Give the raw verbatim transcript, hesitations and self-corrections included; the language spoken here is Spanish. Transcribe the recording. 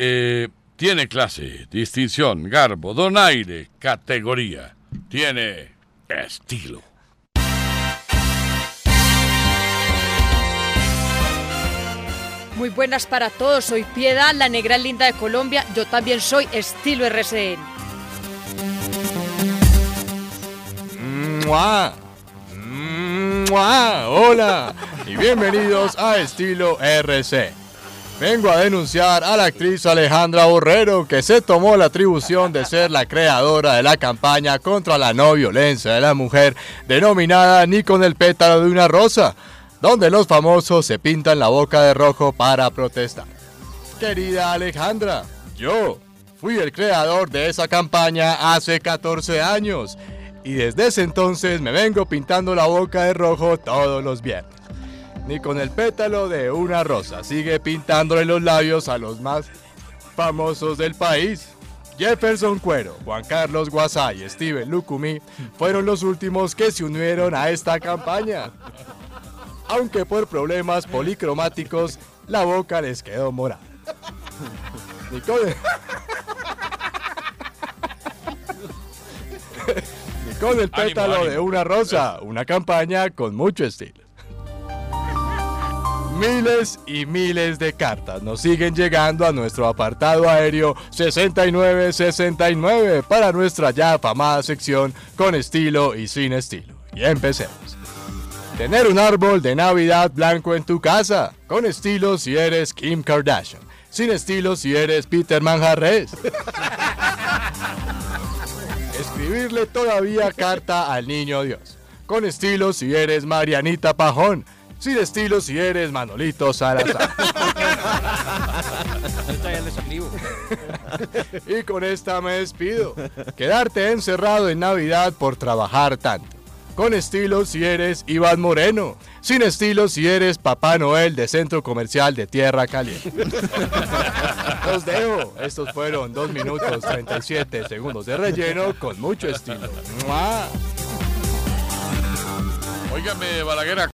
eh, tiene clase, distinción, garbo, donaire, categoría. Tiene estilo. Muy buenas para todos, soy Piedad, la negra linda de Colombia. Yo también soy estilo R C N. ¡Mua! ¡Mua! Hola y bienvenidos a Estilo R C. Vengo a denunciar a la actriz Alejandra Borrero, que se tomó la atribución de ser la creadora de la campaña contra la no violencia de la mujer, denominada Ni con el pétalo de una rosa, donde los famosos se pintan la boca de rojo para protestar. Querida Alejandra, yo fui el creador de esa campaña hace catorce años y desde ese entonces me vengo pintando la boca de rojo todos los viernes. Ni con el pétalo de una rosa sigue pintándole los labios a los más famosos del país. Jefferson Cuero, Juan Carlos Guasay y Steven Lucumí fueron los últimos que se unieron a esta campaña. Aunque por problemas policromáticos, la boca les quedó morada. Ni con el... Ni con el pétalo ánimo, ánimo. de una rosa, una campaña con mucho estilo. Miles y miles de cartas nos siguen llegando a nuestro apartado aéreo sesenta y nueve sesenta y nueve para nuestra ya afamada sección Con Estilo y Sin Estilo. Y empecemos. Tener un árbol de Navidad blanco en tu casa. Con estilo si eres Kim Kardashian. Sin estilo si eres Peter Manjarres. Escribirle todavía carta al niño Dios. Con estilo si eres Marianita Pajón. Sin estilo si eres Manolito Salazar. Y con esta me despido. Quedarte encerrado en Navidad por trabajar tanto. Con estilo si eres Iván Moreno. Sin estilo si eres Papá Noel de Centro Comercial de Tierra Caliente. Los dejo. Estos fueron dos minutos treinta y siete segundos de relleno con mucho estilo. ¡Mua! Óigame, Balaguer.